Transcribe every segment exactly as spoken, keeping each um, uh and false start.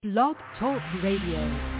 Blog Talk Radio.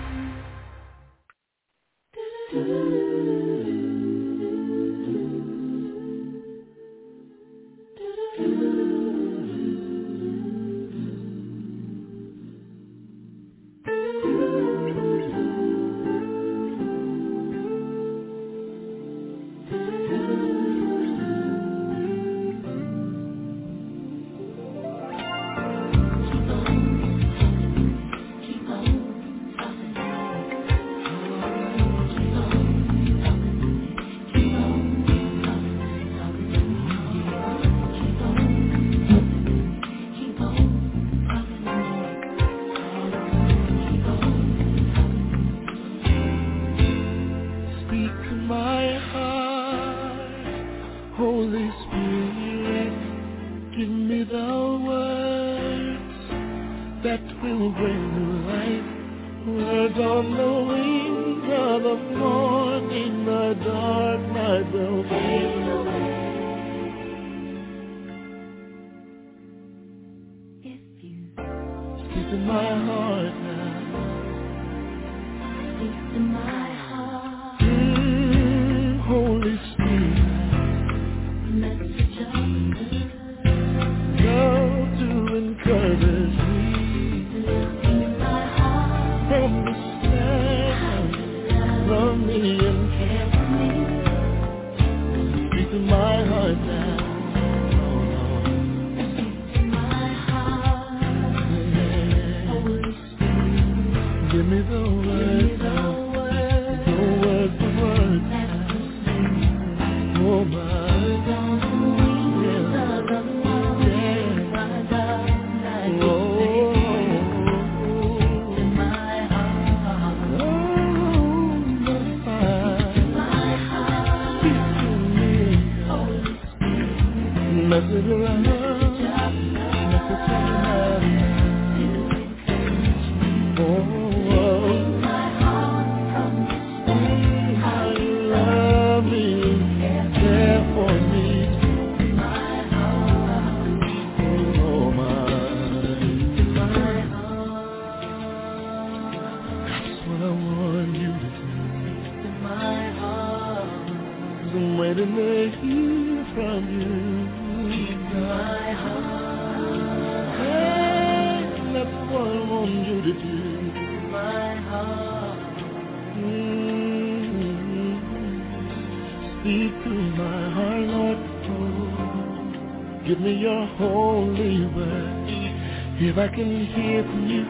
If I can hear from you,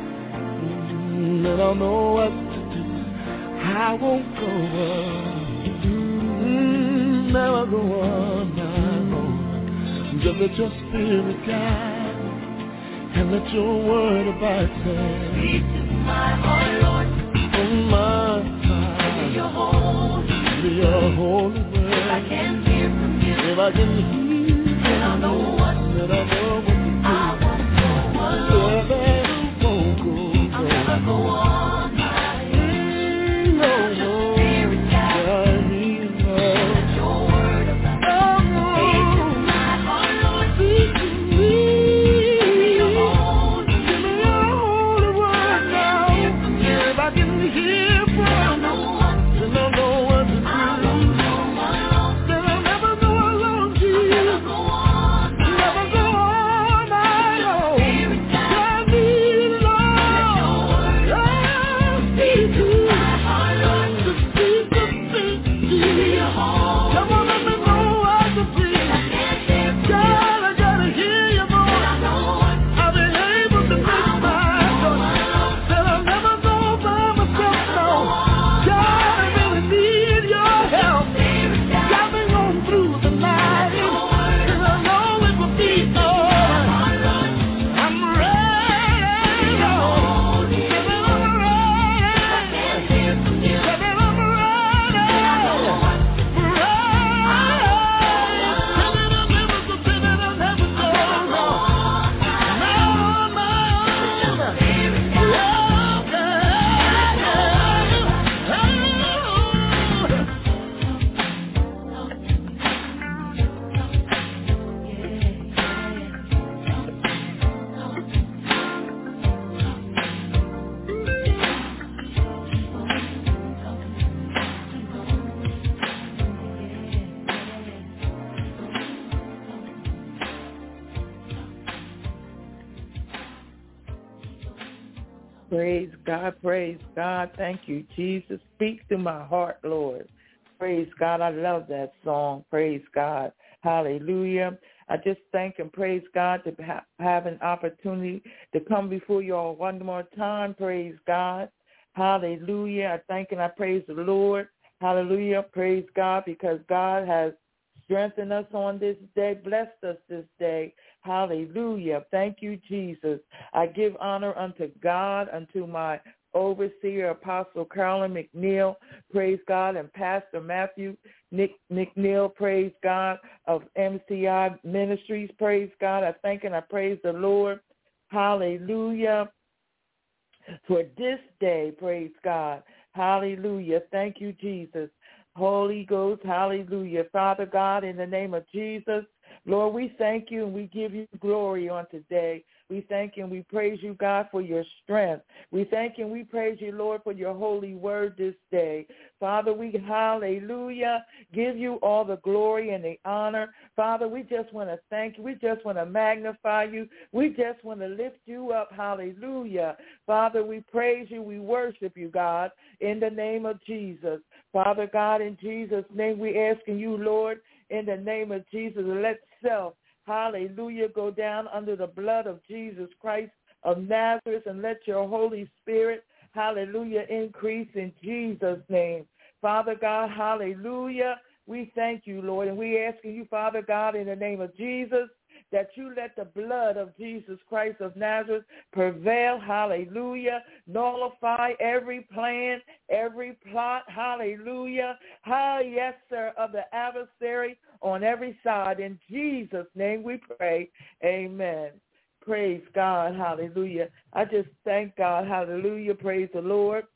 then I'll know what to do. I won't go on, mm, never go on my own. Just let your spirit guide, and let your word abide. Speak to my heart, Lord. Oh my God. Be your holy, be your holy word. If I can hear from you, if I can hear, then I'll know what, then I know what to do. I Never go on. Praise God, praise God. Thank you, Jesus. Speak to my heart, Lord. Praise God. I love that song. Praise God. Hallelujah. I just thank and praise God to ha- have an opportunity to come before you all one more time. Praise God. Hallelujah. I thank and I praise the Lord. Hallelujah. Praise God, because God has strengthened us on this day, blessed us this day. Hallelujah. Thank you, Jesus. I give honor unto God, unto my overseer, Apostle Carolyn McNeil, praise God, and Pastor Matthew Nick McNeil, praise God, of M C I Ministries, praise God. I thank and I praise the Lord. Hallelujah. For this day, praise God. Hallelujah. Thank you, Jesus. Holy Ghost, hallelujah. Father God, in the name of Jesus, Lord, we thank you and we give you glory on today. We thank you and we praise you, God, for your strength. We thank you and we praise you, Lord, for your holy word this day. Father, we, hallelujah, give you all the glory and the honor. Father, we just want to thank you. We just want to magnify you. We just want to lift you up. Hallelujah. Father, we praise you. We worship you, God, in the name of Jesus. Father God, in Jesus' name, we asking you, Lord, in the name of Jesus, let self, hallelujah, go down under the blood of Jesus Christ of Nazareth, and let your Holy Spirit, hallelujah, increase in Jesus' name. Father God, hallelujah, we thank you, Lord, and we asking you, Father God, in the name of Jesus, that you let the blood of Jesus Christ of Nazareth prevail, hallelujah, nullify every plan, every plot, hallelujah, ah, yes, sir, of the adversary on every side. In Jesus' name we pray, amen. Praise God, hallelujah. I just thank God, hallelujah, praise the Lord,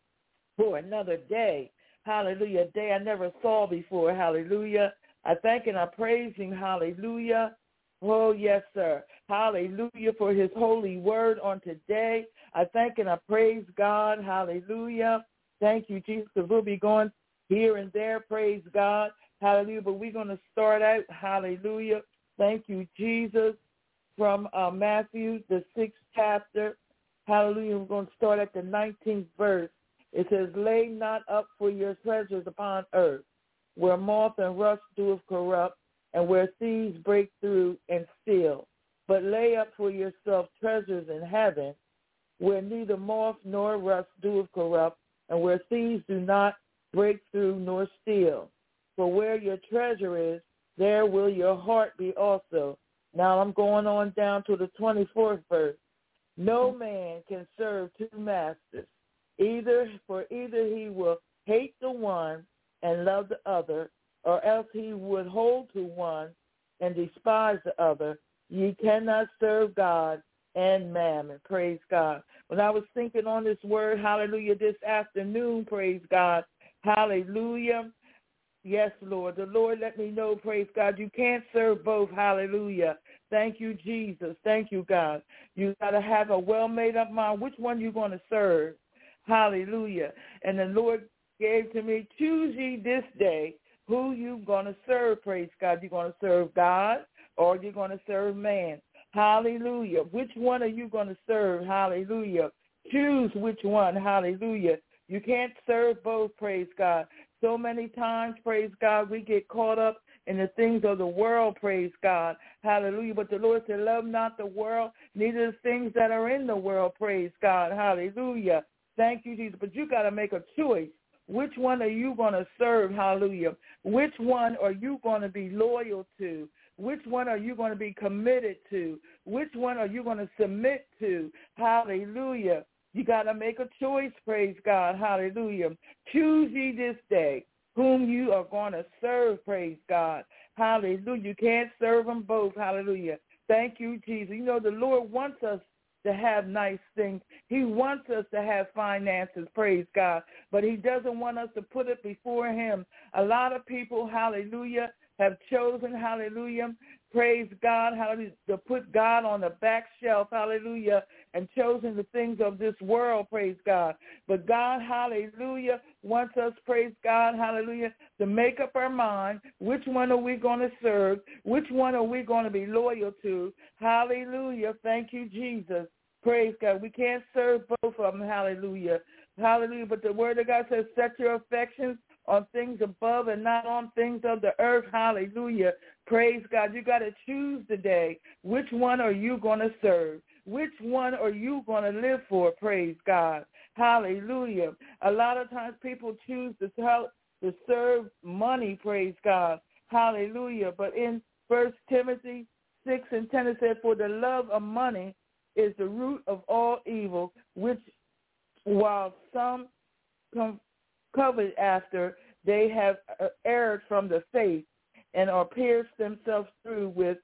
for another day, hallelujah, a day I never saw before, hallelujah. I thank and I praise him, hallelujah. Oh, yes, sir. Hallelujah for his holy word on today. I thank and I praise God. Hallelujah. Thank you, Jesus, because we'll be going here and there. Praise God. Hallelujah. But we're going to start out, hallelujah. Thank you, Jesus, from uh, Matthew, the sixth chapter. Hallelujah. We're going to start at the nineteenth verse. It says, lay not up for your treasures upon earth, where moth and rust doeth corrupt, and where thieves break through and steal. But lay up for yourself treasures in heaven, where neither moth nor rust doeth corrupt, and where thieves do not break through nor steal. For where your treasure is, there will your heart be also. Now I'm going on down to the twenty-fourth verse. No man can serve two masters, either for either he will hate the one and love the other, or else he would hold to one and despise the other. Ye cannot serve God and mammon. Praise God. When I was thinking on this word, hallelujah, this afternoon, praise God, hallelujah. Yes, Lord. The Lord let me know, praise God, you can't serve both, hallelujah. Thank you, Jesus. Thank you, God. You got to have a well-made-up mind. Which one you going to serve? Hallelujah. And the Lord gave to me, choose ye this day who you going to serve, praise God. You're going to serve God or you're going to serve man. Hallelujah. Which one are you going to serve? Hallelujah. Choose which one. Hallelujah. You can't serve both, praise God. So many times, praise God, we get caught up in the things of the world, praise God. Hallelujah. But the Lord said, love not the world, neither the things that are in the world, praise God. Hallelujah. Thank you, Jesus. But you got to make a choice. Which one are you going to serve? Hallelujah. Which one are you going to be loyal to? Which one are you going to be committed to? Which one are you going to submit to? Hallelujah. You got to make a choice, praise God. Hallelujah. Choose ye this day whom you are going to serve, praise God. Hallelujah. You can't serve them both. Hallelujah. Thank you, Jesus. You know, the Lord wants us to have nice things. He wants us to have finances, praise God, but he doesn't want us to put it before him. A lot of people, hallelujah, have chosen, hallelujah, praise God, hallelujah, to put God on the back shelf, hallelujah, and chosen the things of this world, praise God. But God, hallelujah, wants us, praise God, hallelujah, to make up our mind, which one are we going to serve, which one are we going to be loyal to, hallelujah, thank you, Jesus. Praise God. We can't serve both of them. Hallelujah. Hallelujah. But the word of God says, set your affections on things above and not on things of the earth. Hallelujah. Praise God. You got to choose today. Which one are you going to serve? Which one are you going to live for? Praise God. Hallelujah. A lot of times people choose to, help, to serve money. Praise God. Hallelujah. But in First Timothy six and ten, it said, for the love of money is the root of all evil, which while some come coveted after, they have erred from the faith and are pierced themselves through with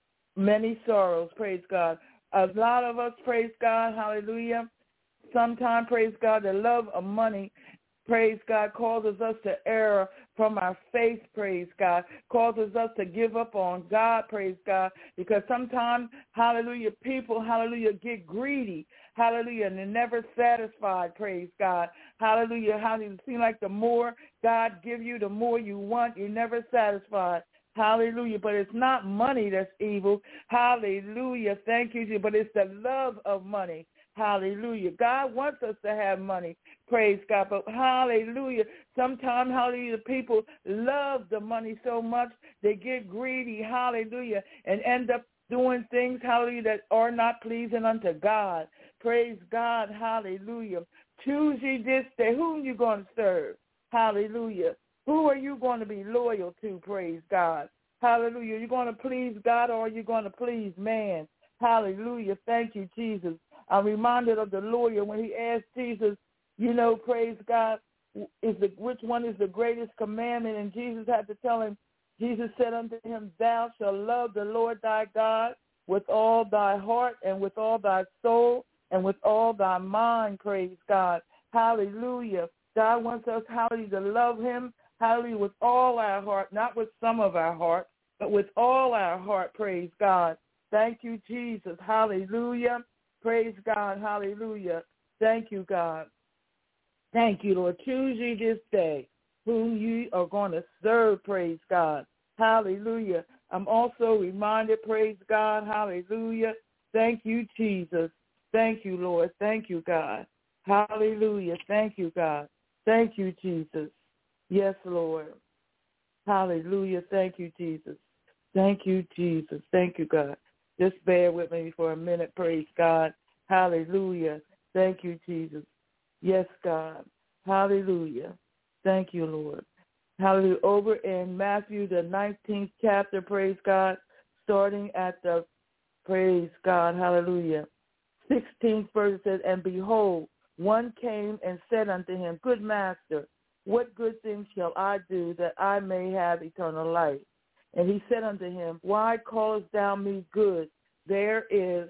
many sorrows. Praise God. A lot of us, praise God, hallelujah, sometimes, praise God, the love of money, praise God, causes us to err from our faith, praise God, causes us to give up on God, praise God, because sometimes, hallelujah, people, hallelujah, get greedy, hallelujah, and they're never satisfied, praise God, hallelujah, hallelujah. It seems like the more God give you, the more you want, you're never satisfied. Hallelujah. But it's not money that's evil. Hallelujah. Thank you, Jesus. But it's the love of money. Hallelujah. God wants us to have money. Praise God. But hallelujah. Sometimes, hallelujah, people love the money so much they get greedy. Hallelujah. And end up doing things, hallelujah, that are not pleasing unto God. Praise God. Hallelujah. Choose ye this day whom you're going to serve. Hallelujah. Who are you going to be loyal to, praise God? Hallelujah. You're going to please God or are you going to please man? Hallelujah. Thank you, Jesus. I'm reminded of the lawyer when he asked Jesus, you know, praise God, is the which one is the greatest commandment? And Jesus had to tell him, Jesus said unto him, thou shalt love the Lord thy God with all thy heart and with all thy soul and with all thy mind, praise God. Hallelujah. God wants us, hallelujah, to love him, hallelujah, with all our heart, not with some of our heart, but with all our heart, praise God. Thank you, Jesus. Hallelujah. Praise God. Hallelujah. Thank you, God. Thank you, Lord. Choose ye this day whom you are going to serve, praise God. Hallelujah. I'm also reminded, praise God. Hallelujah. Thank you, Jesus. Thank you, Lord. Thank you, God. Hallelujah. Thank you, God. Thank you, Jesus. Yes, Lord. Hallelujah. Thank you, Jesus. Thank you, Jesus. Thank you, God. Just bear with me for a minute. Praise God. Hallelujah. Thank you, Jesus. Yes, God. Hallelujah. Thank you, Lord. Hallelujah. Over in Matthew, the nineteenth chapter, praise God, starting at the, praise God, hallelujah, sixteenth verse says, and behold, one came and said unto him, good master, what good thing shall I do that I may have eternal life? And he said unto him, why callest thou me good? There is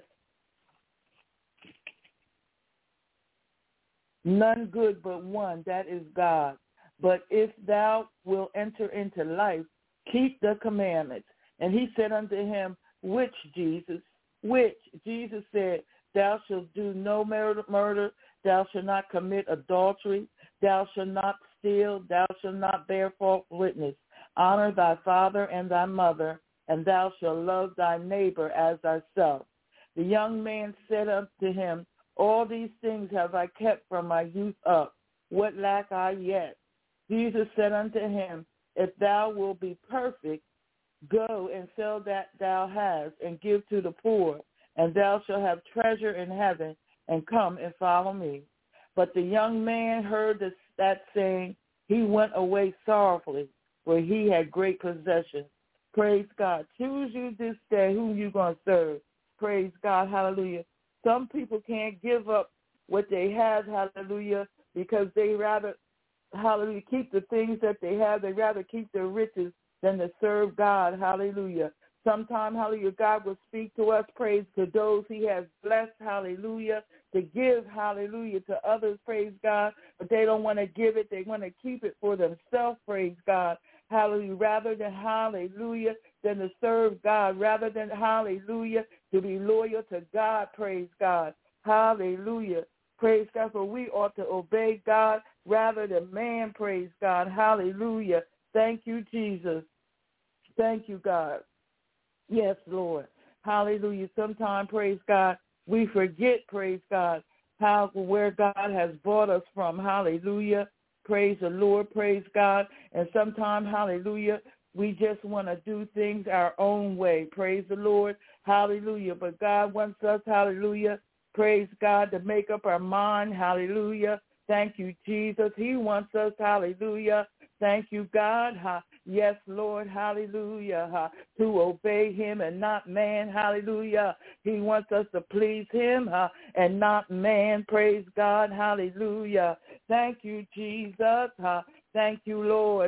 none good but one, that is God. But if thou wilt enter into life, keep the commandments. And he said unto him, which, Jesus? Which? Jesus said, thou shalt do no murder, thou shalt not commit adultery, thou shalt not steal, thou shalt not bear false witness. Honor thy father and thy mother, and thou shalt love thy neighbor as thyself. The young man said unto him, all these things have I kept from my youth up. What lack I yet? Jesus said unto him, if thou wilt be perfect, go and sell that thou hast, and give to the poor, and thou shalt have treasure in heaven, and come and follow me. But the young man heard this, that saying, he went away sorrowfully, for he had great possessions. Praise God. Choose you this day who you're going to serve. Praise God. Hallelujah. Some people can't give up what they have, hallelujah, because they rather, hallelujah, keep the things that they have. They rather keep their riches than to serve God, hallelujah. Sometimes, hallelujah, God will speak to us, praise, to those he has blessed, hallelujah, to give, hallelujah, to others, praise God, but they don't want to give it. They want to keep it for themselves, praise God, hallelujah, rather than, hallelujah, than to serve God, rather than, hallelujah, to be loyal to God, praise God, hallelujah, praise God, for we ought to obey God rather than man, praise God, hallelujah. Thank you, Jesus. Thank you, God. Yes, Lord. Hallelujah. Sometimes, praise God, we forget, praise God, how where God has brought us from. Hallelujah. Praise the Lord. Praise God. And sometimes, hallelujah, we just want to do things our own way. Praise the Lord. Hallelujah. But God wants us, hallelujah, praise God, to make up our mind. Hallelujah. Thank you, Jesus. He wants us, hallelujah. Thank you, God. Yes, Lord, hallelujah, to obey him and not man, hallelujah. He wants us to please him and not man, praise God, hallelujah. Thank you, Jesus. Thank you, Lord,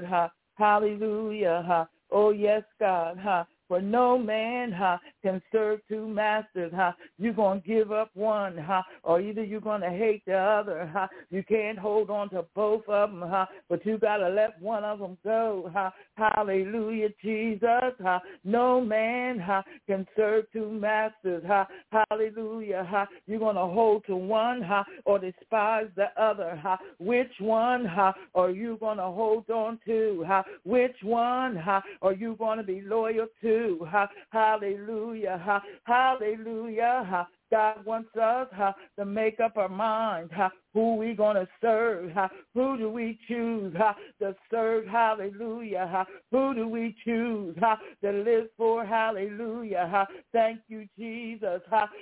hallelujah. Oh, yes, God. For no man huh, can serve two masters. Huh? You're going to give up one, huh? Or either you're going to hate the other. Huh? You can't hold on to both of them, huh? But you got to let one of them go. Huh? Hallelujah, Jesus. Huh? No man huh, can serve two masters. Huh? Hallelujah. Huh? You're going to hold to one huh, or despise the other. Huh? Which one huh, are you going to hold on to? Huh? Which one huh, are you going to be loyal to? Hallelujah. Hallelujah. God wants us to make up our mind who we going to serve. Who do we choose to serve? Hallelujah. Who do we choose to live for? Hallelujah. Thank you, Jesus.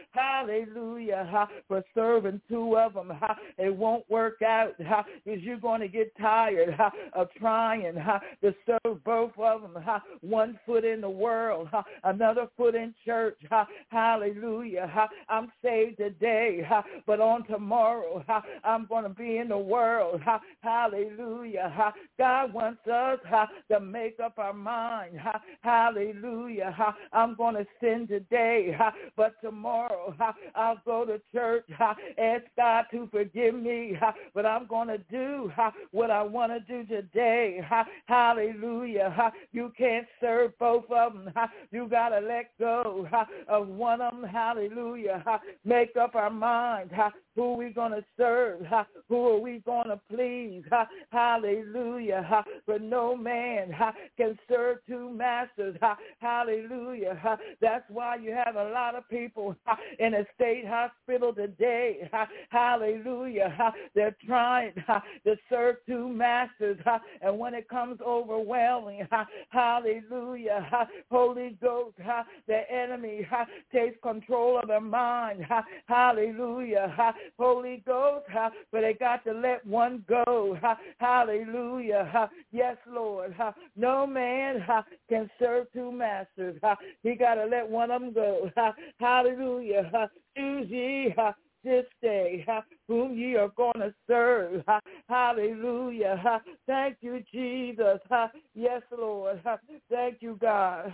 Hallelujah. For serving two of them. It won't work out because you're going to get tired of trying to serve both of them. One foot in the world, another foot in church. Hallelujah. I'm saved today, but on tomorrow, I'm going to be in the world. Hallelujah. God wants us to make up our mind. Hallelujah. I'm going to sin today, but tomorrow I'll go to church. Ask God to forgive me, but I'm going to do what I want to do today. Hallelujah. You can't serve both of them. You got to let go of one of them. Hallelujah. Make up our mind. Who are we going to serve? Who are we going to please? Hallelujah. For no man can serve two masters. Hallelujah. That's why you have a lot of people in a state hospital today. Hallelujah. They're trying to serve two masters. And when it comes overwhelming, hallelujah, Holy Ghost, the enemy takes control of their mind. Hallelujah. Holy Ghost, but they got to let one go. Hallelujah. Yes, Lord. No man can serve two masters. He got to let one of them go. Hallelujah. Choose ye this day whom ye are going to serve. Hallelujah. Thank you, Jesus. Yes, Lord. Thank you, God.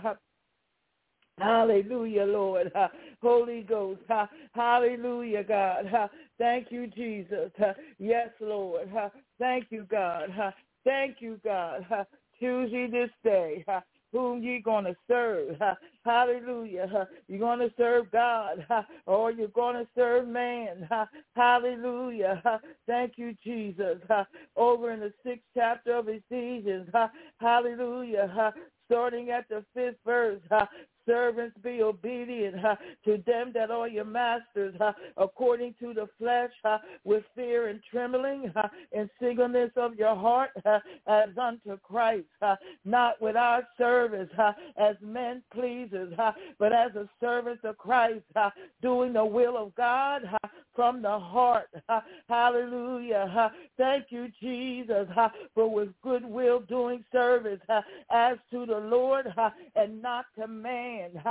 Hallelujah, Lord. Holy Ghost. Hallelujah, God. Thank you, Jesus. Yes, Lord. Thank you, God. Thank you, God. Choose ye this day whom ye going to serve. Hallelujah. You're going to serve God or you're going to serve man. Hallelujah. Thank you, Jesus. Over in the sixth chapter of Ephesians. Hallelujah. Starting at the fifth verse. Servants, be obedient uh, to them that are your masters, uh, according to the flesh, uh, with fear and trembling, uh, and singleness of your heart, uh, as unto Christ, uh, not without service, uh, as men pleasers, uh, but as a servant of Christ, uh, doing the will of God uh, from the heart. Uh, hallelujah. Uh, thank you, Jesus, uh, for with goodwill doing service uh, as to the Lord uh, and not to man.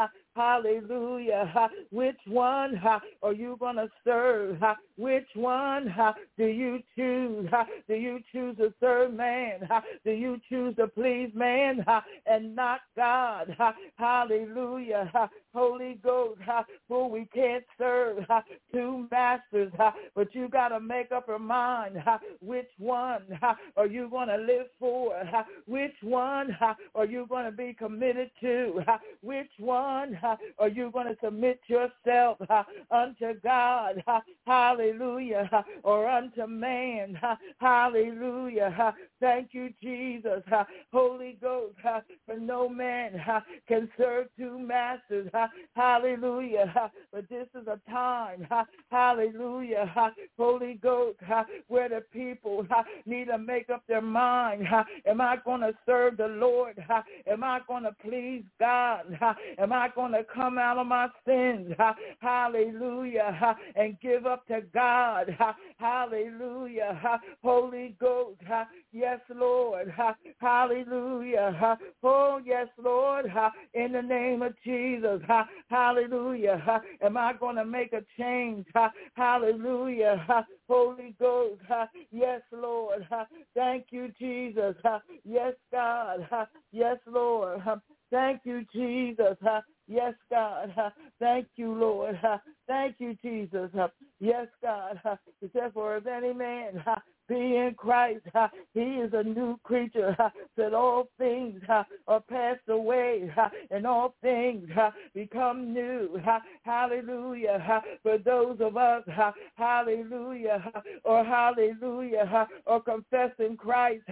Hallelujah. Which one are you going to serve? Which one do you choose? Do you choose to serve man? Do you choose to please man and not God? Hallelujah. Holy Ghost, for we can't serve two masters, but you got to make up your mind. Which one are you going to live for? Which one are you going to be committed to? Which one or you're going to submit yourself unto God, hallelujah, or unto man, hallelujah. Thank you, Jesus, Holy Ghost, for no man can serve two masters, hallelujah, but this is a time, hallelujah, Holy Ghost, where the people need to make up their mind. Am I going to serve the Lord? Am I going to please God? Am I going to come out of my sins? Hallelujah. And give up to God. Hallelujah. Holy Ghost. Yes, Lord. Hallelujah. Oh, yes, Lord. In the name of Jesus. Hallelujah. Am I going to make a change? Hallelujah. Holy Ghost. Yes, Lord. Thank you, Jesus. Yes, God. Yes, Lord. Thank you, Jesus. Yes, God. Thank you, Lord. Thank you, Jesus. Yes, God. It says, for if any man be in Christ, he is a new creature, that all things are passed away, and all things become new. Hallelujah. For those of us, hallelujah, or hallelujah, or confessing Christ,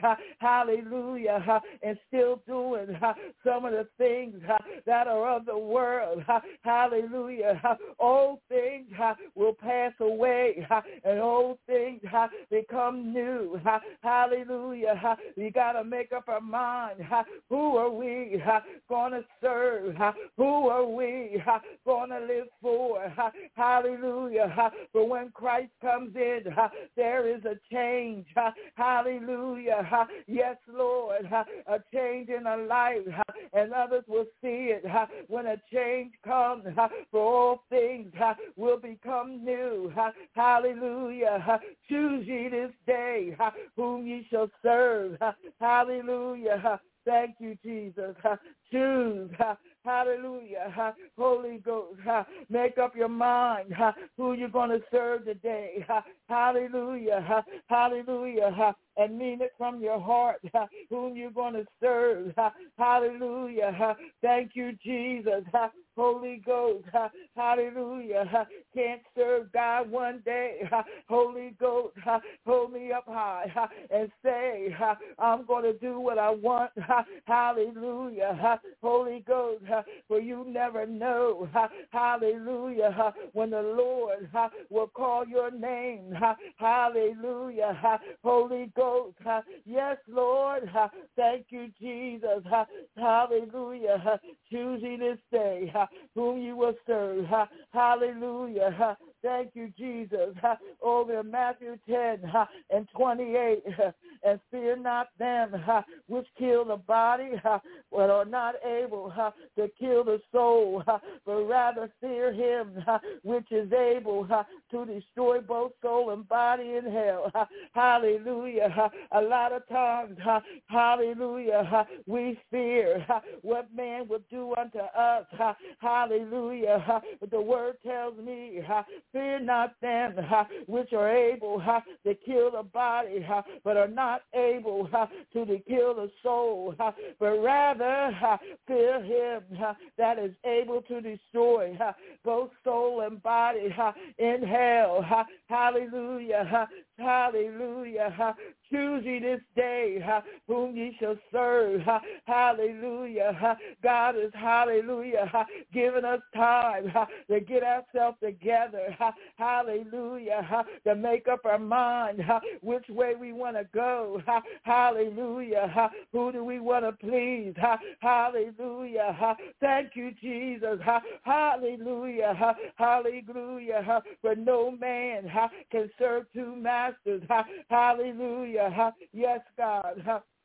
hallelujah, and still doing some of the things that are of the world, hallelujah, all things will pass away, and all things become new. Hallelujah. We got to make up our mind. Who are we going to serve? Who are we going to live for? Hallelujah. But when Christ comes in, there is a change. Hallelujah. Yes, Lord. A change in a life, and others will see it. When a change comes, for all things will become new. Hallelujah. Choose ye this day whom ye shall serve. Hallelujah. Thank you, Jesus. Choose. Hallelujah. Holy Ghost. Make up your mind who you're going to serve today. Hallelujah. Hallelujah. And mean it from your heart whom you're going to serve. Hallelujah. Thank you, Jesus. Holy Ghost. Hallelujah. Can't serve God one day. Holy Ghost, hold me up high and say, I'm going to do what I want. Hallelujah. Holy Ghost, for you never know. Hallelujah. When the Lord will call your name. Hallelujah. Holy Ghost. Yes, Lord. Thank you, Jesus. Hallelujah. Choose ye this day whom you will serve. Hallelujah. Thank you, Jesus. Over in Matthew ten and twenty-eight, and fear not them which kill the body, but are not able to kill the soul, but rather fear him which is able to destroy both soul and body in hell. Hallelujah. A lot of times, hallelujah, we fear what man would do unto us. Hallelujah. But the word tells me, fear not them which are able to kill the body, but are not able to kill the soul, but rather fear him that is able to destroy both soul and body in hell. Hallelujah. Hallelujah. Choose ye this day whom ye shall serve. Hallelujah. God is, hallelujah, giving us time to get ourselves together. Hallelujah. To make up our mind which way we want to go. Hallelujah. Who do we want to please? Hallelujah. Thank you, Jesus. Hallelujah. Hallelujah. For no man can serve two masters. Hallelujah. Yes, God.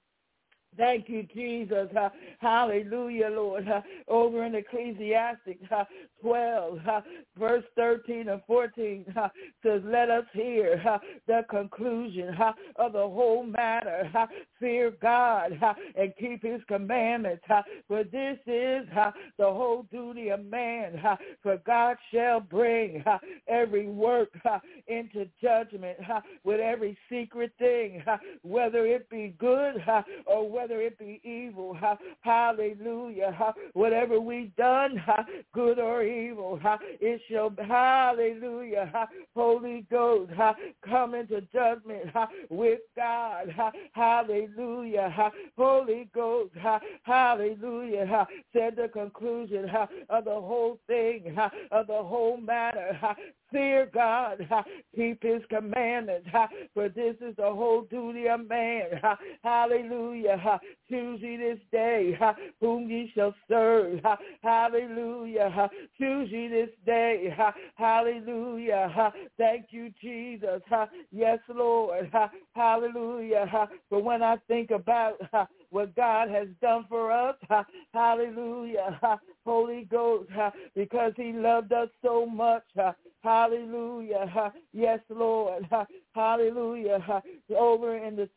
Thank you, Jesus. Uh, hallelujah, Lord. Uh, over in Ecclesiastes uh, twelve, uh, verse thirteen and fourteen, uh, says, let us hear uh, the conclusion uh, of the whole matter. Uh, fear God uh, and keep his commandments. Uh, for this is uh, the whole duty of man. Uh, for God shall bring uh, every work uh, into judgment uh, with every secret thing, uh, whether it be good uh, or whether whether it be evil, uh, hallelujah, uh, whatever we've done, uh, good or evil, uh, it shall, hallelujah, uh, Holy Ghost, uh, come into judgment uh, with God, uh, hallelujah, uh, Holy Ghost, uh, hallelujah, uh, said the conclusion uh, of the whole thing, uh, of the whole matter, uh, fear God, uh, keep his commandments, uh, for this is the whole duty of man. Uh, hallelujah. Uh, choose ye this day uh, whom ye shall serve. Uh, hallelujah. Uh, choose ye this day. Uh, hallelujah. Uh, thank you, Jesus. Uh, yes, Lord. Uh, hallelujah. Uh, but when I think about uh, what God has done for us, uh, hallelujah, uh, Holy Ghost, uh, because he loved us so much, uh, hallelujah, uh, yes, Lord, uh, hallelujah, uh, over in the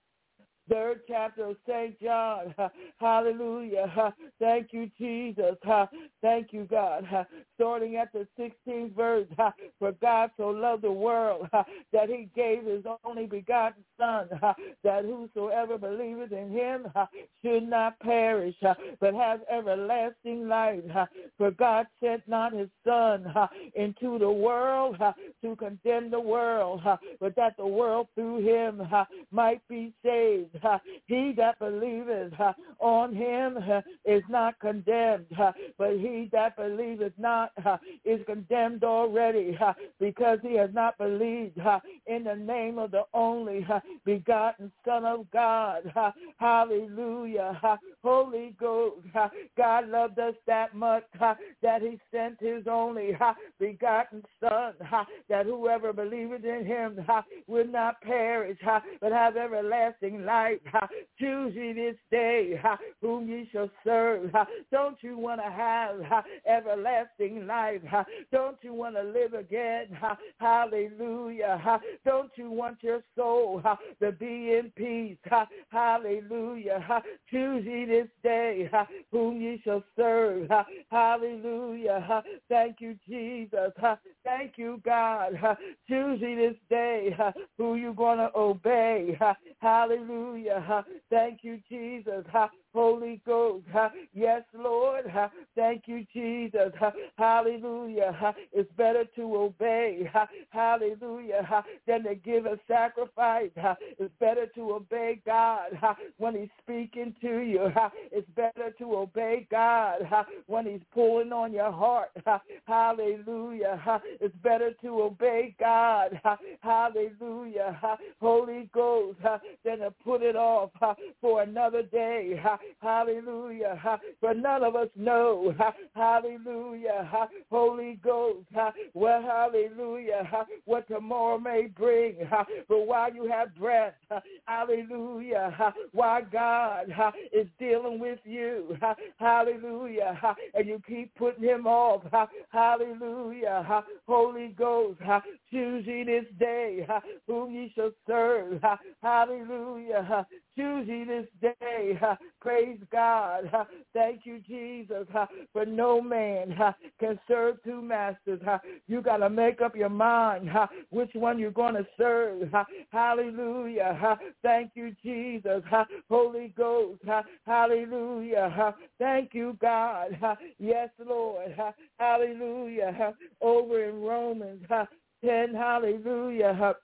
third chapter of Saint John, uh, hallelujah, uh, thank you, Jesus, uh, thank you, God, uh, starting at the sixteenth verse, uh, for God so loved the world uh, that he gave his only begotten Son, uh, that whosoever believeth in him uh, should not perish, uh, but have everlasting life, uh, for God sent not his Son uh, into the world uh, to condemn the world, uh, but that the world through him uh, might be saved. Uh, he that believeth uh, on him uh, is not condemned, uh, but he that believeth not uh, is condemned already, uh, because he has not believed uh, in the name of the only uh, begotten Son of God. Uh, hallelujah. Uh, Holy Ghost, uh, God loved us that much uh, that he sent his only uh, begotten Son, uh, that whoever believeth in him uh, will not perish, uh, but have everlasting life. Uh, choose ye this day uh, whom ye shall serve. Uh, don't you want to have uh, everlasting life? Uh, don't you want to live again? Uh, hallelujah. Uh, don't you want your soul uh, to be in peace? Uh, hallelujah. Uh, choose ye this day uh, whom ye shall serve. Uh, hallelujah. Uh, thank you, Jesus. Uh, thank you, God. Uh, choose ye this day uh, who you're going to obey. Uh, hallelujah. Uh, thank you, Jesus. Uh, Holy Ghost. Uh, yes, Lord. Uh, thank you, Jesus. Uh, hallelujah. Uh, it's better to obey. Uh, hallelujah. Uh, than to give a sacrifice. Uh, it's better to obey God uh, when he's speaking to you. Uh, it's better to obey God uh, when he's pulling on your heart. Uh, hallelujah. Uh, it's better to obey God. Uh, hallelujah. Uh, Holy Ghost uh, than to put it off uh, for another day. Uh, hallelujah. Uh, but none of us know. Uh, hallelujah. Uh, Holy Ghost. Uh, well, hallelujah. Uh, what tomorrow may bring. Uh, but while you have breath, uh, hallelujah. Uh, while God uh, is dealing with you, uh, hallelujah. Uh, and you keep putting him off. Uh, hallelujah. Uh, Holy Ghost. Uh, choose ye this day uh, whom ye shall serve. Uh, hallelujah. Uh, choose ye this day. Uh, praise God. Uh, thank you, Jesus. Uh, for no man uh, can serve two masters. Uh, you got to make up your mind uh, which one you're going to serve. Uh, hallelujah. Uh, thank you, Jesus. Uh, Holy Ghost. Uh, hallelujah. Uh, thank you, God. Uh, yes, Lord. Uh, hallelujah. Uh, over in Romans uh, ten, hallelujah. Uh,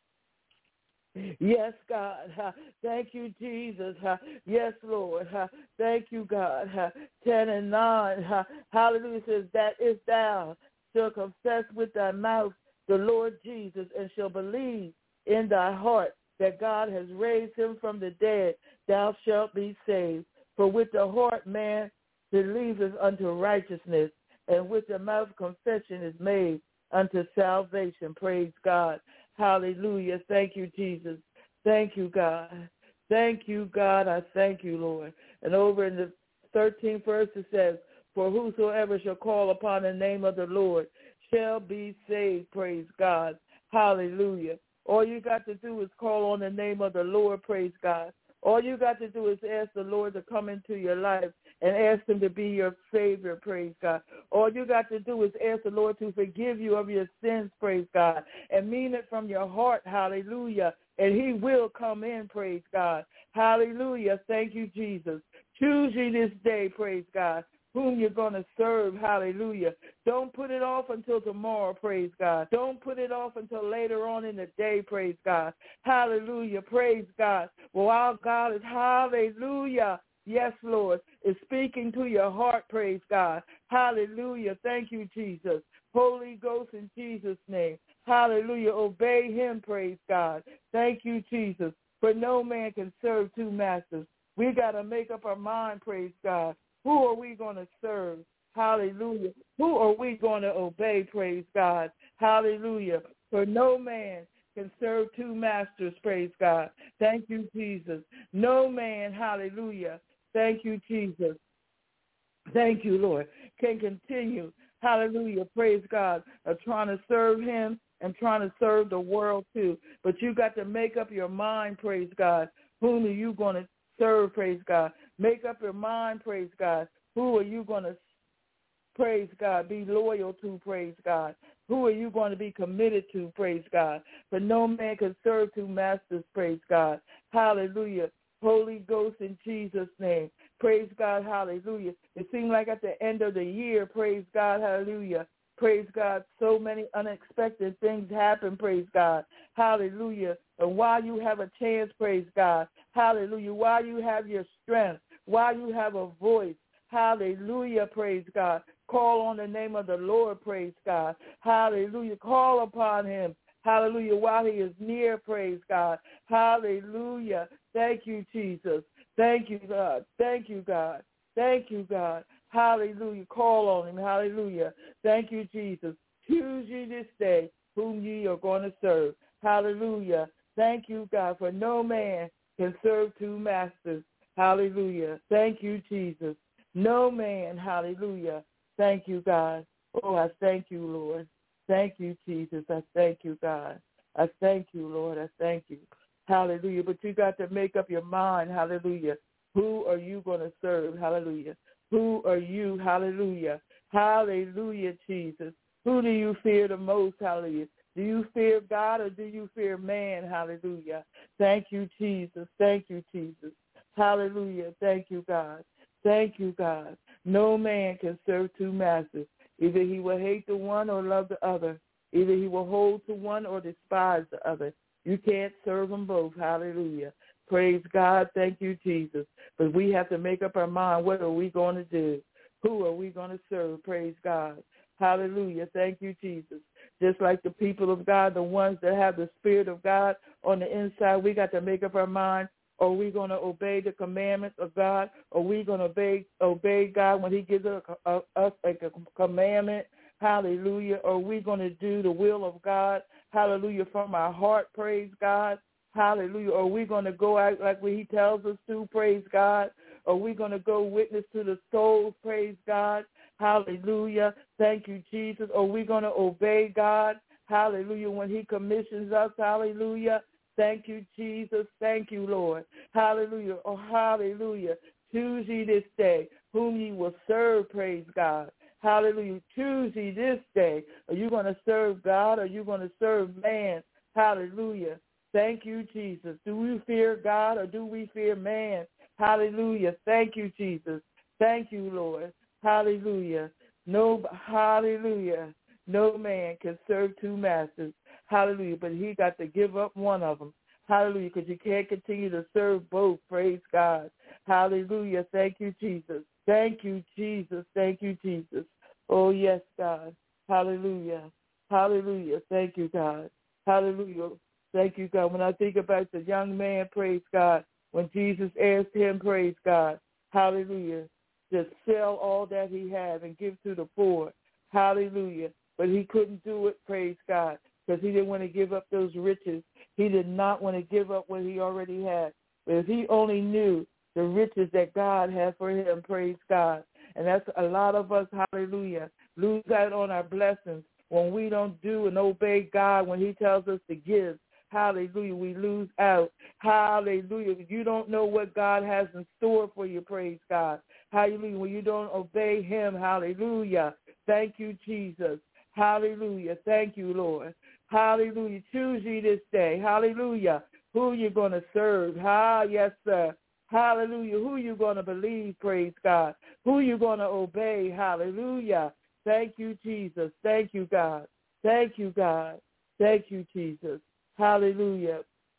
Yes, God. Uh, thank you, Jesus. Uh, yes, Lord. Uh, thank you, God. Uh, ten and nine. Uh, hallelujah says that if thou shalt confess with thy mouth the Lord Jesus and shall believe in thy heart that God has raised him from the dead, thou shalt be saved. For with the heart man believeth unto righteousness, and with the mouth confession is made unto salvation. Praise God. Hallelujah. Thank you, Jesus. Thank you, God. Thank you, God. I thank you, Lord. And over in the thirteenth verse it says, for whosoever shall call upon the name of the Lord shall be saved. Praise God. Hallelujah. All you got to do is call on the name of the Lord. Praise God. All you got to do is ask the Lord to come into your life and ask him to be your Savior, praise God. All you got to do is ask the Lord to forgive you of your sins, praise God, and mean it from your heart, hallelujah, and he will come in, praise God. Hallelujah. Thank you, Jesus. Choose ye this day, praise God, whom you're going to serve, hallelujah. Don't put it off until tomorrow, praise God. Don't put it off until later on in the day, praise God. Hallelujah, praise God. Well, our God is hallelujah. Yes, Lord, is speaking to your heart, praise God. Hallelujah, thank you, Jesus. Holy Ghost in Jesus' name. Hallelujah, obey him, praise God. Thank you, Jesus. For no man can serve two masters. We got to make up our mind, praise God. Who are we going to serve? Hallelujah. Who are we going to obey, praise God? Hallelujah. For no man can serve two masters, praise God. Thank you, Jesus. No man, hallelujah. Thank you, Jesus. Thank you, Lord. Can continue, hallelujah, praise God, of trying to serve him and trying to serve the world too. But you got to make up your mind, praise God. Whom are you going to serve, praise God? Make up your mind, praise God. Who are you going to, praise God, be loyal to, praise God? Who are you going to be committed to, praise God? For no man can serve two masters, praise God. Hallelujah. Holy Ghost in Jesus' name. Praise God, hallelujah. It seemed like at the end of the year, praise God, hallelujah. Praise God, so many unexpected things happen, praise God. Hallelujah. And while you have a chance, praise God, hallelujah, while you have your strength, while you have a voice, hallelujah, praise God, call on the name of the Lord, praise God. Hallelujah. Call upon him. Hallelujah. While he is near, praise God. Hallelujah. Thank you, Jesus. Thank you, God. Thank you, God. Thank you, God. Hallelujah. Call on him. Hallelujah. Thank you, Jesus. Choose ye this day whom ye are going to serve. Hallelujah. Thank you, God, for no man can serve two masters. Hallelujah. Thank you, Jesus. No man. Hallelujah. Thank you, God. Oh, I thank you, Lord. Thank you, Jesus. I thank you, God. I thank you, Lord. I thank you. Hallelujah. But you got to make up your mind. Hallelujah. Who are you going to serve? Hallelujah. Who are you? Hallelujah. Hallelujah, Jesus. Who do you fear the most? Hallelujah. Do you fear God or do you fear man? Hallelujah. Thank you, Jesus. Thank you, Jesus. Hallelujah. Thank you, God. Thank you, God. No man can serve two masters. Either he will hate the one or love the other. Either he will hold to one or despise the other. You can't serve them both. Hallelujah. Praise God. Thank you, Jesus. But we have to make up our mind, what are we going to do? Who are we going to serve? Praise God. Hallelujah. Thank you, Jesus. Just like the people of God, the ones that have the Spirit of God on the inside, we got to make up our mind. Are we going to obey the commandments of God? Are we going to obey, obey God when he gives us a, a, a commandment? Hallelujah. Are we going to do the will of God? Hallelujah. From our heart, praise God. Hallelujah. Are we going to go out like he tells us to, praise God? Are we going to go witness to the souls, praise God? Hallelujah. Thank you, Jesus. Are we going to obey God? Hallelujah. When he commissions us, hallelujah. Thank you, Jesus. Thank you, Lord. Hallelujah. Oh, hallelujah. Choose ye this day whom ye will serve, praise God. Hallelujah. Choose ye this day. Are you going to serve God or are you going to serve man? Hallelujah. Thank you, Jesus. Do we fear God or do we fear man? Hallelujah. Thank you, Jesus. Thank you, Lord. Hallelujah. No, hallelujah. No man can serve two masters. Hallelujah. But he got to give up one of them. Hallelujah. Because you can't continue to serve both. Praise God. Hallelujah. Thank you, Jesus. Thank you, Jesus. Thank you, Jesus. Oh, yes, God. Hallelujah. Hallelujah. Thank you, God. Hallelujah. Thank you, God. When I think about the young man, praise God, when Jesus asked him, praise God, hallelujah, to sell all that he had and give to the poor. Hallelujah. But he couldn't do it, praise God, because he didn't want to give up those riches. He did not want to give up what he already had. But if he only knew the riches that God had for him, praise God. And that's a lot of us, hallelujah, lose out on our blessings when we don't do and obey God when he tells us to give. hallelujah, we lose out. Hallelujah. You don't know what God has in store for you, praise God. Hallelujah. When you don't obey him, hallelujah. Thank you, Jesus. Hallelujah. Thank you, Lord. Hallelujah. Choose ye this day. Hallelujah. Who you going to serve? Ah, yes, sir. Hallelujah. Who you going to believe, praise God. Who you going to obey, hallelujah. Thank you, Jesus. Thank you, God. Thank you, God. Thank you, Jesus. Hallelujah.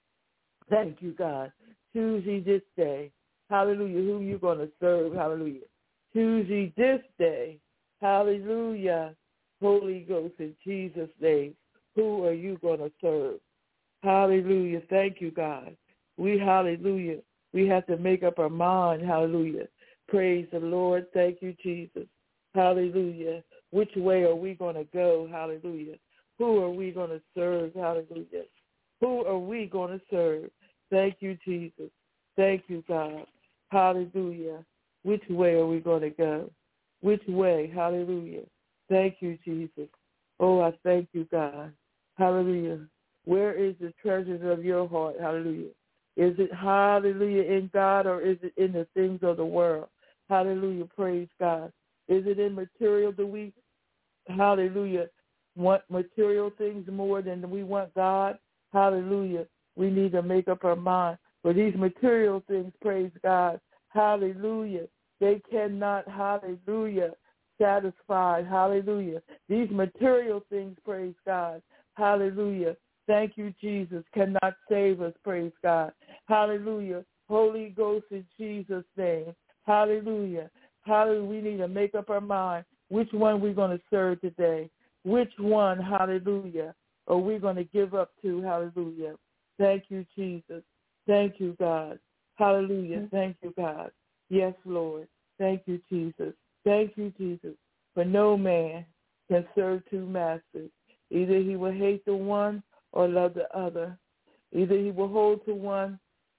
Thank you, God. Choose ye this day. Hallelujah. Who you going to serve, hallelujah. Choose ye this day. Hallelujah. Holy Ghost, in Jesus' name. Who are you going to serve? Hallelujah. Thank you, God. We, hallelujah, we have to make up our mind, hallelujah. Praise the Lord. Thank you, Jesus. Hallelujah. Which way are we going to go, hallelujah? Who are we going to serve, hallelujah? Who are we going to serve? Thank you, Jesus. Thank you, God. Hallelujah. Which way are we going to go? Which way, hallelujah? Thank you, Jesus. Oh, I thank you, God. Hallelujah. Where is the treasures of your heart? Hallelujah. Is it, hallelujah, in God, or is it in the things of the world? Hallelujah. Praise God. Is it in material? Do we, hallelujah, want material things more than we want God? Hallelujah. We need to make up our mind. For these material things, praise God, hallelujah, they cannot, hallelujah, satisfy, hallelujah. These material things, praise God, hallelujah. Thank you, Jesus, cannot save us, praise God. Hallelujah. Holy Ghost in Jesus' name. Hallelujah. Hallelujah. We need to make up our mind which one we're going to serve today. Which one, hallelujah, are we going to give up to, hallelujah. Thank you, Jesus. Thank you, God. Hallelujah. Thank you, God. Yes, Lord. Thank you, Jesus. Thank you, Jesus. For no man can serve two masters. Either he will hate the one or love the other. Either he will hold to one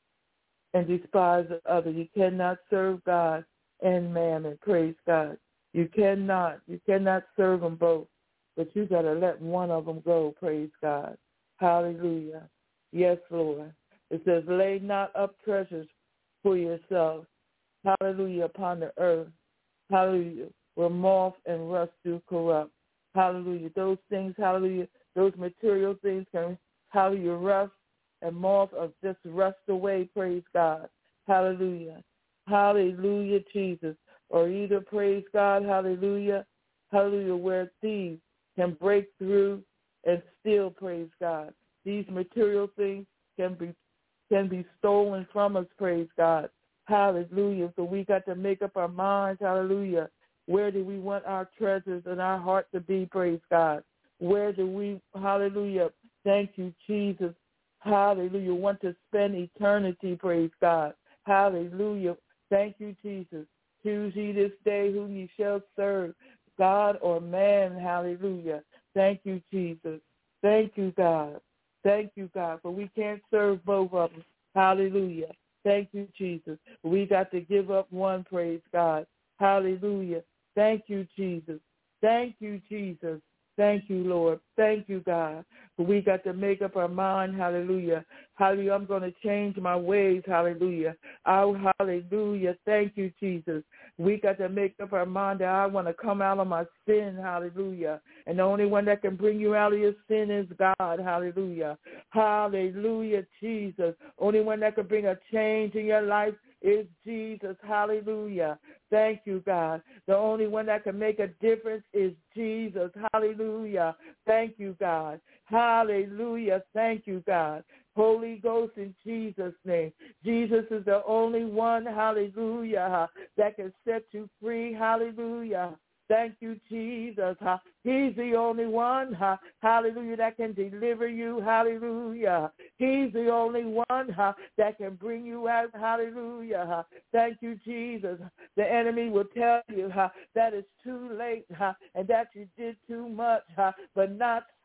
and despise the other. You cannot serve God and mammon. Praise God. You cannot. You cannot serve them both. But you got to let one of them go. Praise God. Hallelujah. Yes, Lord. It says, lay not up treasures for yourselves. Hallelujah. Upon the earth. Hallelujah. Where moth and rust do corrupt. Hallelujah. Those things, hallelujah, those material things can, hallelujah, rust and moth or just rust away, praise God. Hallelujah. Hallelujah, Jesus. Or either, praise God, hallelujah, hallelujah, where thieves can break through and steal, praise God. These material things can be can be stolen from us, praise God. Hallelujah. So we got to make up our minds, hallelujah. Where do we want our treasures and our heart to be, praise God? Where do we, hallelujah, thank you, Jesus, hallelujah, want to spend eternity, praise God. Hallelujah. Thank you, Jesus. Choose ye this day whom ye shall serve, God or man, hallelujah. Thank you, Jesus. Thank you, God. Thank you, God, for we can't serve both of them. Hallelujah. Thank you, Jesus. We got to give up one, praise God. Hallelujah. Thank you, Jesus. Thank you, Jesus. Thank you, Lord. Thank you, God. But we got to make up our mind, hallelujah. Hallelujah. I'm going to change my ways, hallelujah. Oh, hallelujah. Thank you, Jesus. We got to make up our mind that I want to come out of my sin, hallelujah. And the only one that can bring you out of your sin is God, hallelujah. Hallelujah, Jesus. Only one that can bring a change in your life is Jesus, hallelujah. Thank you, God. The only one that can make a difference is Jesus, hallelujah. Thank you, God. Hallelujah. Thank you, God. Holy Ghost in Jesus' name. Jesus is the only one, hallelujah, that can set you free, hallelujah. Thank you, Jesus. He's the only one, hallelujah, that can deliver you, hallelujah. He's the only one that can bring you out, hallelujah. Thank you, Jesus. The enemy will tell you that it's too late and that you did too much, but not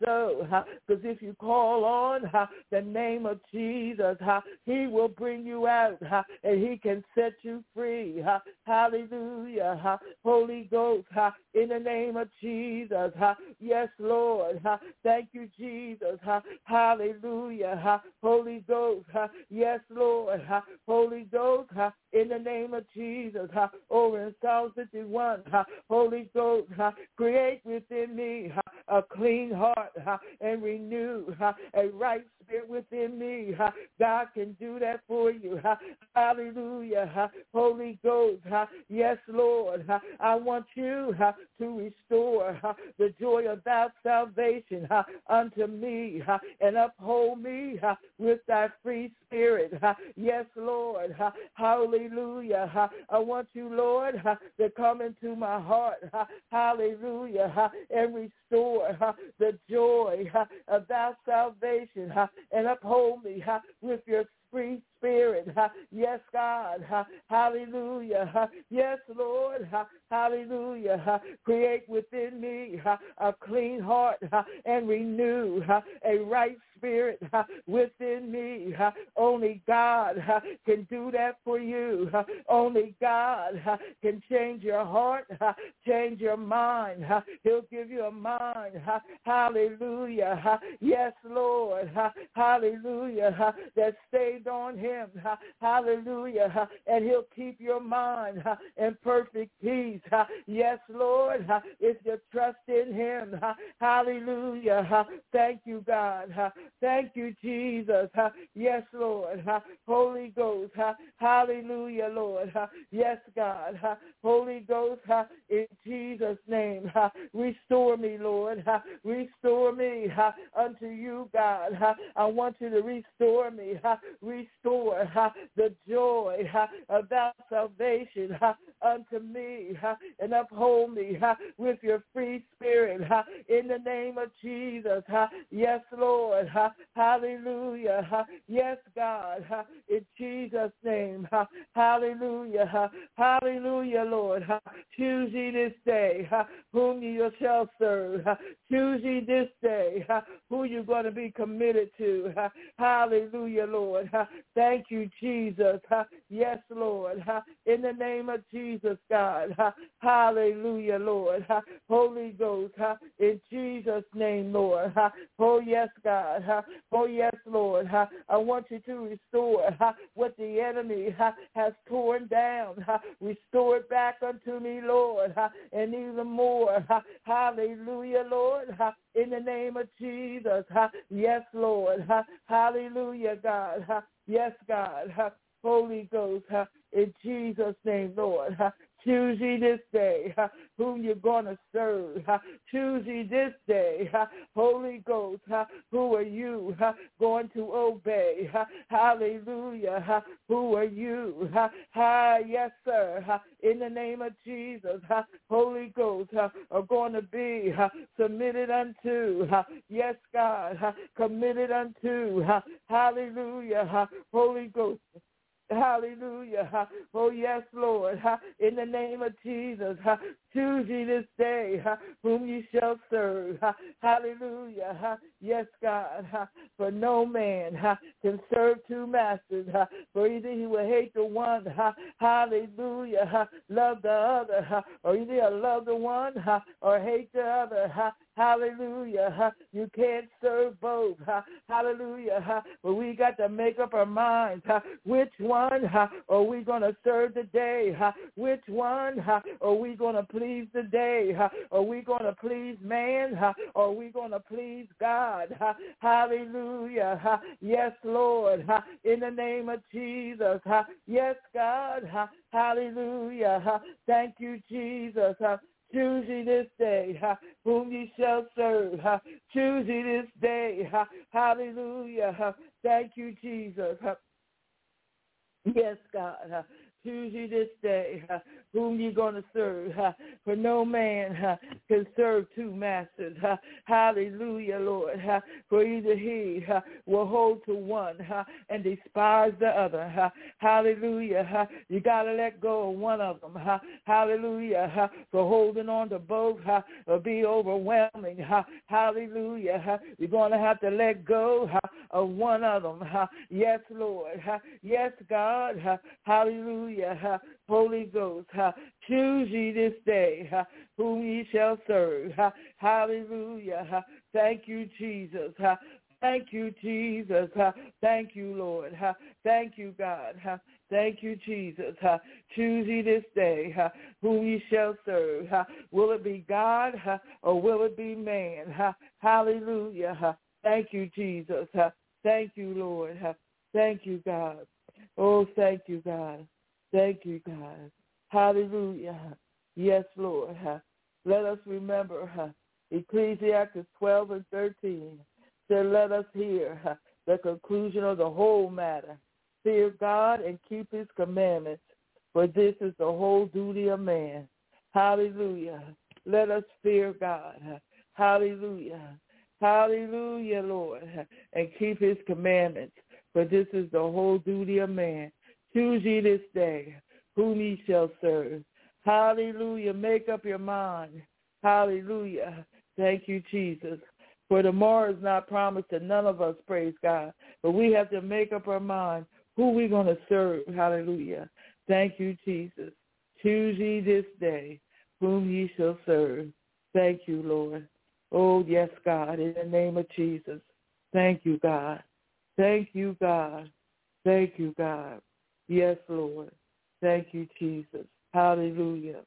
so, because if you call on the name of Jesus, he will bring you out, and he can set you free. Hallelujah. Holy Ghost, in the name of Jesus. Yes, Lord. Thank you, Jesus. Hallelujah. Holy Ghost. Yes, Lord. Holy Ghost, in the name of Jesus. Over in Psalm fifty-one. Holy Ghost, create within me a clean heart and renew a right spirit within me. God can do that for you. Hallelujah. Holy Ghost. Yes, Lord. I want you to restore the joy of thy salvation unto me and uphold me with thy free spirit. Yes, Lord. Hallelujah. I want you, Lord, to come into my heart. Hallelujah. And restore the joy of thy salvation and uphold me with your free spirit. Yes, God. Hallelujah. Yes, Lord. Hallelujah. Create within me a clean heart and renew a right spirit within me. Only God can do that for you. Only God can change your heart, change your mind. He'll give you a mind. Hallelujah. Yes, Lord. Hallelujah. That stayed on him. Hallelujah. And he'll keep your mind in perfect peace. Yes, Lord. If you trust in him. Hallelujah. Thank you, God. Thank you, Jesus. Yes, Lord. Holy Ghost. Hallelujah, Lord. Yes, God. Holy Ghost, in Jesus' name. Restore me, Lord. Restore me unto you, God. I want you to restore me. Restore the joy of thy salvation unto me and uphold me with your free spirit in the name of Jesus. Yes, Lord. Hallelujah. Yes, God. In Jesus' name. Hallelujah. Hallelujah, Lord. Choose ye this day whom you shall serve. Choose ye this day who you're going to be committed to. Hallelujah, Lord. Thank you, Jesus. Yes, Lord. In the name of Jesus, God. Hallelujah, Lord. Holy Ghost. In Jesus' name, Lord. Oh, yes, God. Oh, yes, Lord. I want you to restore what the enemy has torn down. Restore it back unto me, Lord. And even more. Hallelujah, Lord. In the name of Jesus. Yes, Lord. Hallelujah, God. Yes, God. Holy Ghost. In Jesus' name, Lord. Choose ye this day whom you're going to serve. Choose ye this day, Holy Ghost, who are you going to obey? Hallelujah. Who are you? Yes, sir. In the name of Jesus, Holy Ghost are going to be submitted unto. Yes, God. Committed unto. Hallelujah. Holy Ghost. Hallelujah. Oh, yes, Lord. In the name of Jesus, choose ye this day whom you shall serve. Hallelujah. Yes, God. For no man can serve two masters. For either he will hate the one, hallelujah, love the other, or either he'll love the one or hate the other. Hallelujah. You can't serve both. Hallelujah. But we got to make up our minds. Which one are we going to serve today? Which one are we going to please today? Are we going to please man? Or are we going to please God? Hallelujah. Yes, Lord. In the name of Jesus. Yes, God. Hallelujah. Thank you, Jesus. Choose ye this day whom ye shall serve. Choose ye this day. Hallelujah. Thank you, Jesus. Yes, God. Choose ye this day uh, whom you're going to serve. Uh, for no man uh, can serve two masters. Uh, hallelujah, Lord. Uh, for either he uh, will hold to one uh, and despise the other. Uh, hallelujah. Uh, you got to let go of one of them. Uh, hallelujah. Uh, for holding on to both uh, will be overwhelming. Uh, hallelujah. Uh, you're going to have to let go uh, of one of them. Uh, yes, Lord. Uh, yes, God. Uh, hallelujah. Uh, Holy Ghost, uh, choose ye this day uh, whom ye shall serve. Uh, hallelujah. Uh, thank you, Jesus. Uh, thank you, Jesus. Uh, thank you, Lord. Uh, thank you, God. Uh, thank you, Jesus. Uh, choose ye this day uh, whom ye shall serve. Uh, will it be God uh, or will it be man? Uh, hallelujah. Uh, thank you, Jesus. Uh, thank you, Lord. Uh, thank you, God. Oh, thank you, God. Thank you, God. Hallelujah. Yes, Lord. Let us remember Ecclesiastes twelve and thirteen. Said, let us hear the conclusion of the whole matter. Fear God and keep his commandments, for this is the whole duty of man. Hallelujah. Let us fear God. Hallelujah. Hallelujah, Lord. And keep his commandments, for this is the whole duty of man. Choose ye this day whom ye shall serve. Hallelujah. Make up your mind. Hallelujah. Thank you, Jesus. For tomorrow is not promised to none of us, praise God. But we have to make up our mind who we're going to serve. Hallelujah. Thank you, Jesus. Choose ye this day whom ye shall serve. Thank you, Lord. Oh, yes, God, in the name of Jesus. Thank you, God. Thank you, God. Thank you, God. Yes, Lord. Thank you, Jesus. Hallelujah.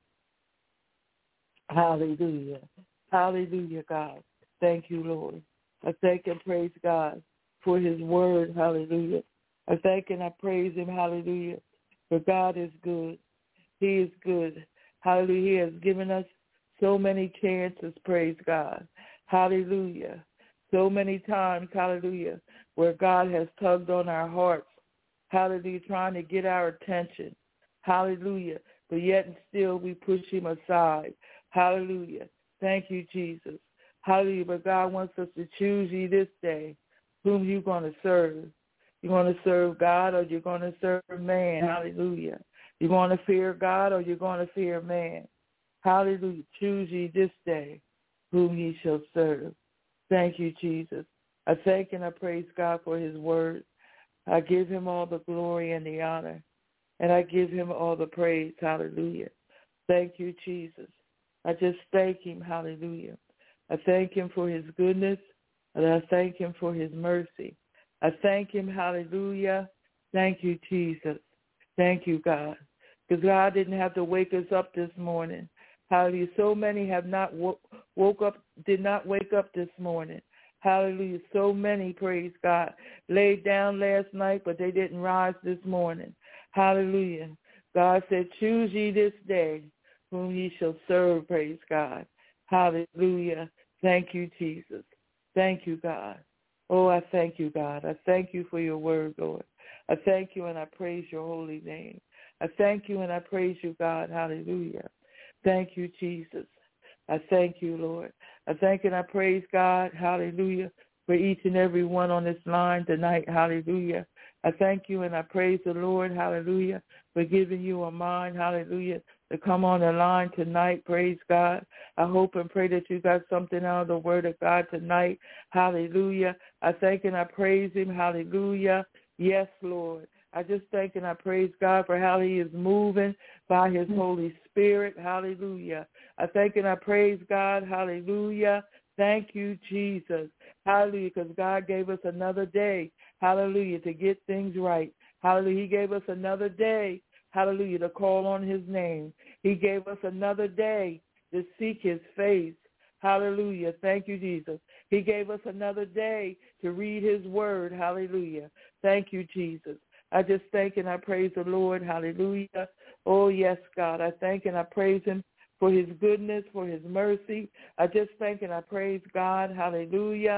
Hallelujah. Hallelujah, God. Thank you, Lord. I thank and praise God for his word. Hallelujah. I thank and I praise him. Hallelujah. For God is good. He is good. Hallelujah. He has given us so many chances, praise God. Hallelujah. So many times, hallelujah, where God has tugged on our hearts. Hallelujah, trying to get our attention. Hallelujah. But yet and still we push him aside. Hallelujah. Thank you, Jesus. Hallelujah. But God wants us to choose ye this day whom you're going to serve. You're going to serve God or you're going to serve man. Hallelujah. You're going to fear God or you're going to fear man. Hallelujah. Choose ye this day whom ye shall serve. Thank you, Jesus. I thank and I praise God for his word. I give him all the glory and the honor, and I give him all the praise. Hallelujah. Thank you, Jesus. I just thank him. Hallelujah. I thank him for his goodness, and I thank him for his mercy. I thank him. Hallelujah. Thank you, Jesus. Thank you, God, because God didn't have to wake us up this morning. Hallelujah. So many have not wo- woke up, did not wake up this morning. Hallelujah. So many, praise God, laid down last night, but they didn't rise this morning. Hallelujah. God said, choose ye this day whom ye shall serve, praise God. Hallelujah. Thank you, Jesus. Thank you, God. Oh, I thank you, God. I thank you for your word, Lord. I thank you and I praise your holy name. I thank you and I praise you, God. Hallelujah. Thank you, Jesus. I thank you, Lord. I thank and I praise God, hallelujah, for each and every one on this line tonight, hallelujah. I thank you and I praise the Lord, hallelujah, for giving you a mind, hallelujah, to come on the line tonight, praise God. I hope and pray that you got something out of the word of God tonight, hallelujah. I thank and I praise him, hallelujah. Yes, Lord. I just thank and I praise God for how he is moving by his Holy Spirit. Hallelujah. I thank and I praise God. Hallelujah. Thank you, Jesus. Hallelujah, because God gave us another day. Hallelujah, to get things right. Hallelujah. He gave us another day. Hallelujah, to call on his name. He gave us another day to seek his face. Hallelujah. Thank you, Jesus. He gave us another day to read his word. Hallelujah. Thank you, Jesus. I just thank and I praise the Lord. Hallelujah. Oh, yes, God. I thank and I praise him for his goodness, for his mercy. I just thank and I praise God. Hallelujah.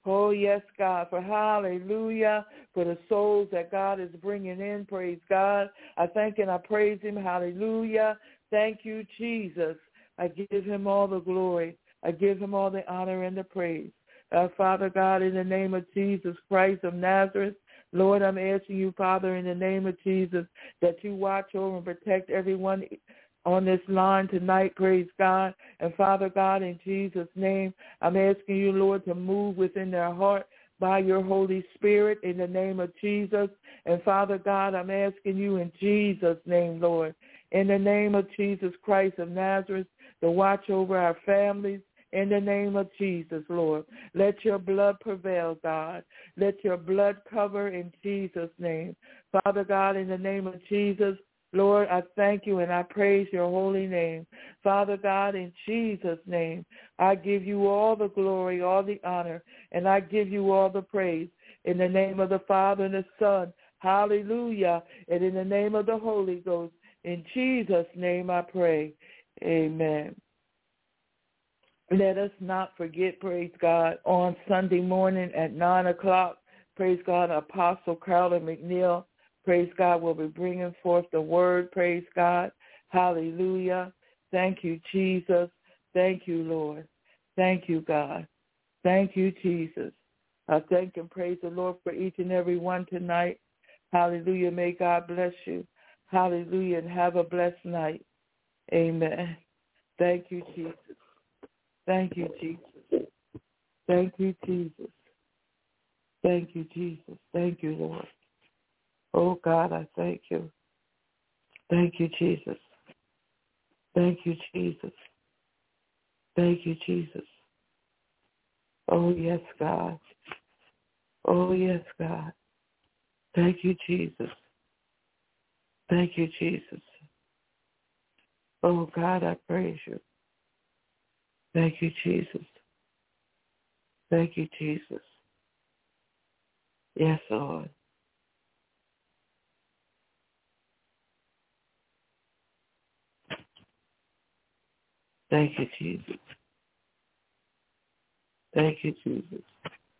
Oh, yes, God, for hallelujah, for the souls that God is bringing in. Praise God. I thank and I praise him. Hallelujah. Thank you, Jesus. I give him all the glory. I give him all the honor and the praise. Uh, Father God, in the name of Jesus Christ of Nazareth, Lord, I'm asking you, Father, in the name of Jesus, that you watch over and protect everyone on this line tonight, praise God. And Father God, in Jesus' name, I'm asking you, Lord, to move within their heart by your Holy Spirit in the name of Jesus. And Father God, I'm asking you in Jesus' name, Lord, in the name of Jesus Christ of Nazareth, to watch over our families. In the name of Jesus, Lord, let your blood prevail, God. Let your blood cover in Jesus' name. Father God, in the name of Jesus, Lord, I thank you and I praise your holy name. Father God, in Jesus' name, I give you all the glory, all the honor, and I give you all the praise. In the name of the Father and the Son, hallelujah, and in the name of the Holy Ghost, in Jesus' name I pray. Amen. Let us not forget, praise God, on Sunday morning at nine o'clock, praise God, Apostle Carolyn McNeil, praise God, will be bringing forth the word, praise God. Hallelujah. Thank you, Jesus. Thank you, Lord. Thank you, God. Thank you, Jesus. I thank and praise the Lord for each and every one tonight. Hallelujah. May God bless you. Hallelujah. And have a blessed night. Amen. Thank you, Jesus. Thank you, Jesus. Thank you, Jesus. Thank you, Jesus. Thank you, Lord. Oh, God, I thank you. Thank you, Jesus. Thank you, Jesus. Thank you, Jesus. Oh, yes, God. Oh, yes, God. Thank you, Jesus. Thank you, Jesus. Oh, God, I praise you. Thank you, Jesus. Thank you, Jesus. Yes, Lord. Thank you, Jesus. Thank you, Jesus.